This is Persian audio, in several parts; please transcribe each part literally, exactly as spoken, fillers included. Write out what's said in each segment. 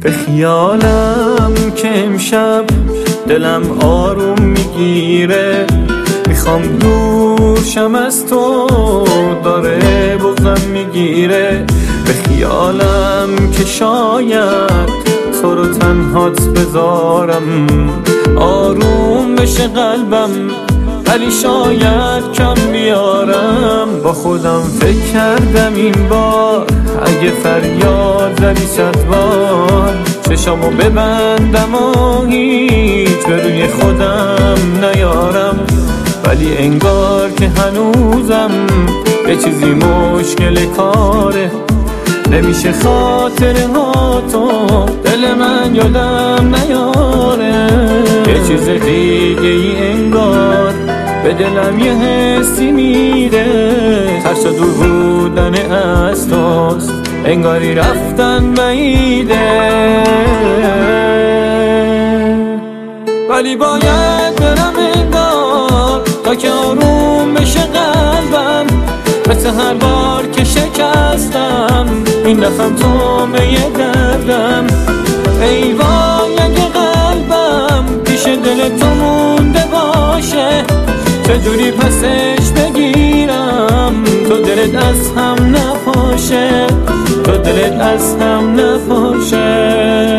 به خیالم که امشب دلم آروم میگیره، میخوام دوشم از تو، داره بغضم میگیره. به خیالم که شاید تو رو تنهات بذارم، آروم بشه قلبم، ولی شاید کم بیارم. با خودم فکر کردم این بار اگه فریاد زدی صد بار، چشامو ببندم و هیچ به روی خودم نیارم. ولی انگار که هنوزم یه چیزی مشکل کاره، نمیشه خاطره ها تو دل من یادم نیاره. یه چیز دیگه ای انگار به دلم یه حسی میره، ترس دور بودن از توست، انگاری رفتن بعیده. ولی باید برم انگار تا که آروم بشه قلبم، مثل هر بار که شکستم این دفعم تو میه دردم. ای وای اگه قلبم پیش دل تو مونده باشه، چجوری پسش بگیرم تو دلت از هم نپاشه، تو دلت از هم نپاشه.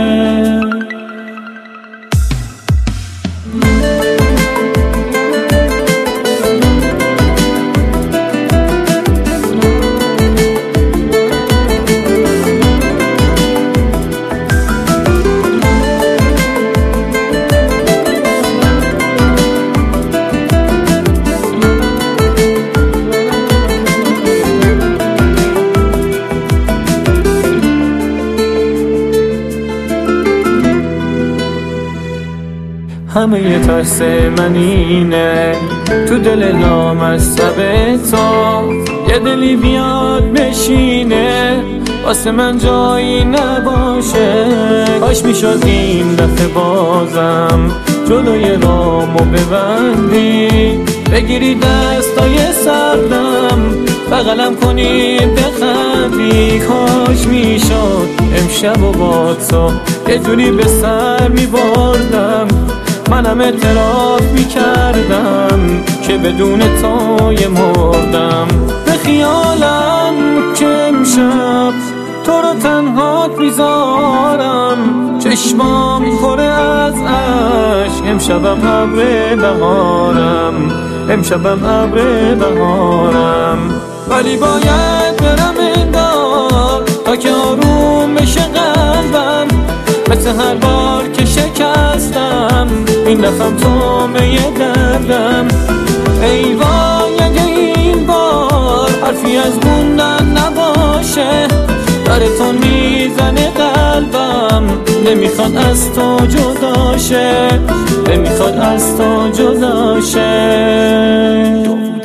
همه ی ترس من اینه تو دل لامصب تو یه دلی بیاد بشینه، واسه من جایی نباشه. کاش میشد این دفعه بازم جلوی رامو ببندی، بگیری دستای سردم بغلم کنی بخندی. کاش میشد امشب و با تو یه جوری به سر میبردم، منم اعتراف میکردم که بدون تو یه مردم. به خیالم که امشب تو رو تنهات میذارم، چشمام پره از عشق، امشبم ابر بهارم، امشبم ابر بهارم. ولی باید برم انگار تا که آروم بشه قلبم، مثل هر بار که شکستم این دفعم تو میه دردم. ای وای اگه این بار حرفی از موندن نباشه، داره تون میزنه قلبم، نمیخواد از تو جدا شه، نمیخواد از تو جدا شه.